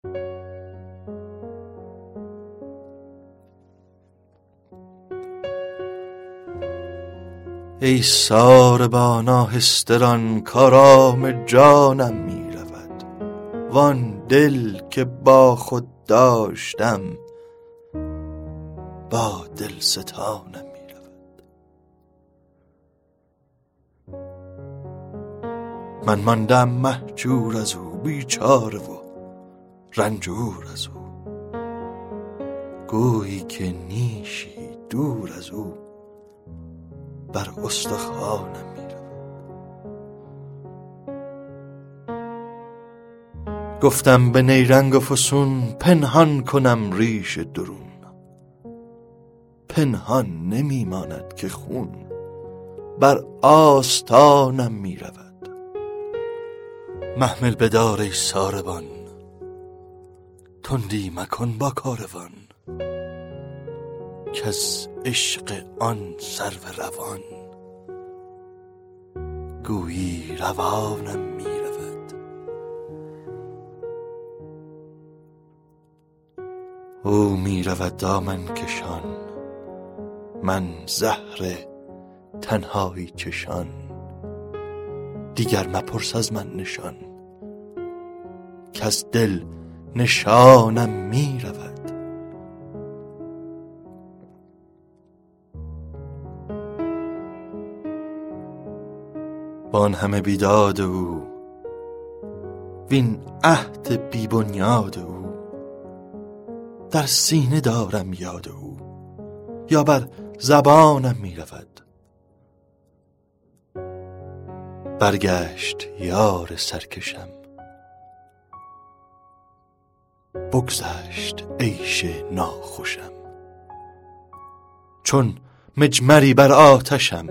ای ساربان آهسته ران کآرام جانم می رود، وان دل که با خود داشتم با دلستانم می رود. من ماندم مهجور از او، بیچاره و رنجور از او، گویی که نیشی دور از او بر استخوانم می رود. گفتم به نیرنگ و فسون پنهان کنم ریش درون، پنهان نمی ماند که خون بر آستانم می رود. محمل بدار ای ساربان، تندی مکن با کاروان، کز عشق آن سرو روان گویی روانم می رود. او می رود دامن کشان، من زهر تنهایی چشان، دیگر مپرس از من نشان، کز دل نشانم می رود. با آن همه بیداد او، وین عهد بی بنیاد او، در سینه دارم یاد او، یا بر زبانم می رود. برگشت یار سرکشم، بگذشت عیش ناخوشم، چون مجمری بر آتشم،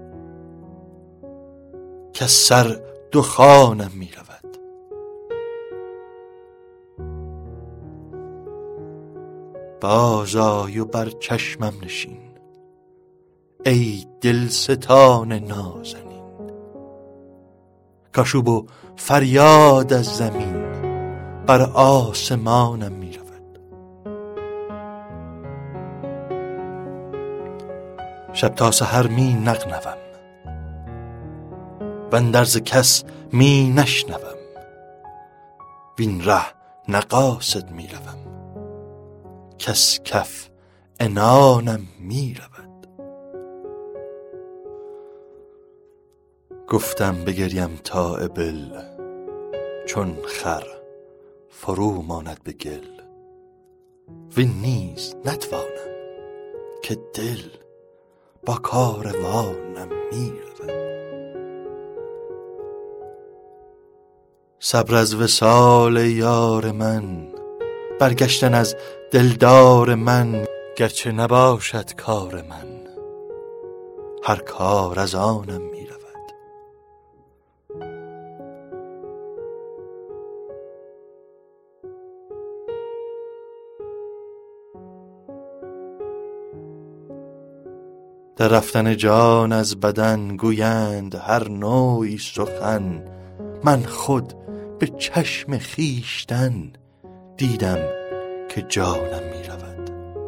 که سر دخانم می رود. باز آی و بر چشمم نشین، ای دلستان نازنین، کاشوب و فریاد از زمین بر آسمانم می رود. شب تا سحر می نغنوم، واندرز کس می نشنوم، وین ره نه قاصد می روم، کس کف عنانم می رود. گفتم بگریم تا ابل، چون خر فرو ماند به گل، وین نیز نتوانم که دل با کاروانم می رود. صبر از وصال یار من، برگشتن از دلدار من، گرچه نباشد کار من، هر کار از آنم می رود. در رفتن جان از بدن گویند هر نوعی سخن، من خود به چشم خویشتن دیدم که جانم می رود.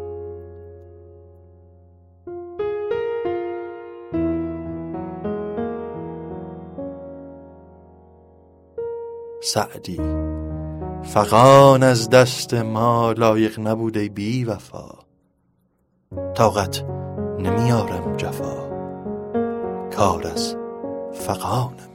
سعدی فغان از دست ما لایق نبود ای بی وفا، طاقت نمیارم جفا، کار از فغانم